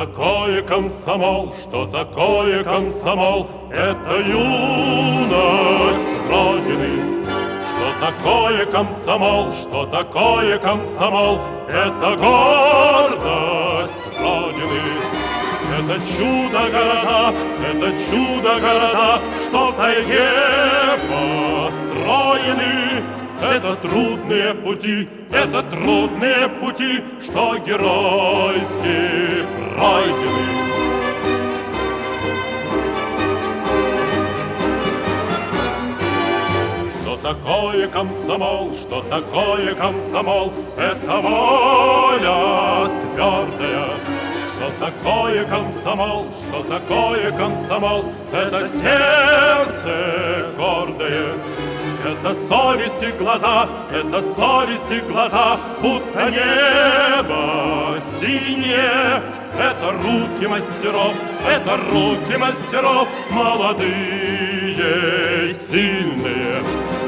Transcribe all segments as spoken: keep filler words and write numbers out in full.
такое комсомол, что такое комсомол? Это юность Родины. Что такое комсомол, что такое комсомол? Это гордость Родины. Это чудо-города, это чудо-города, что в тайге построены. Это трудные пути, это трудные пути, что геройски пройдены. Что такое комсомол, что такое комсомол? Это воля твердая. Что такое комсомол, что такое комсомол? Это сердце гордое. Это совести глаза, это совести глаза, будто небо синее. Это руки мастеров, это руки мастеров, молодые, сильные.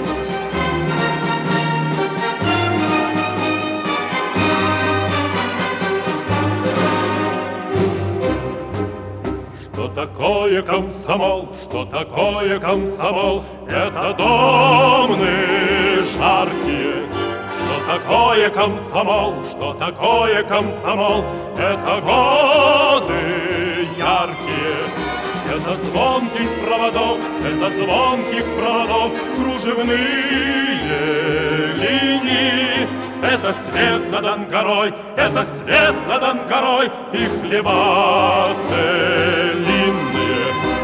Что такое комсомол, что такое комсомол? Это домны жаркие. Что такое комсомол, что такое комсомол? Это годы яркие. Это звонких проводов, это звонких проводов, кружевные линии. Это свет над Ангарой, это свет над Ангарой, и хлеба целинные.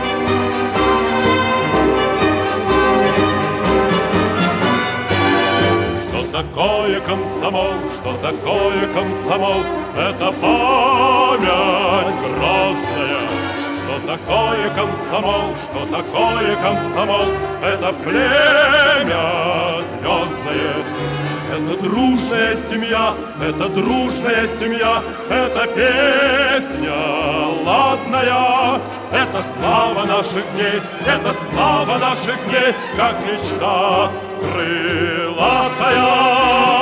Что такое комсомол, что такое комсомол? Это память грозная. Что такое комсомол, что такое комсомол? Это племя звездное. Это дружная семья, это дружная семья, это песня ладная, это слава наших дней, это слава наших дней, как мечта крылатая.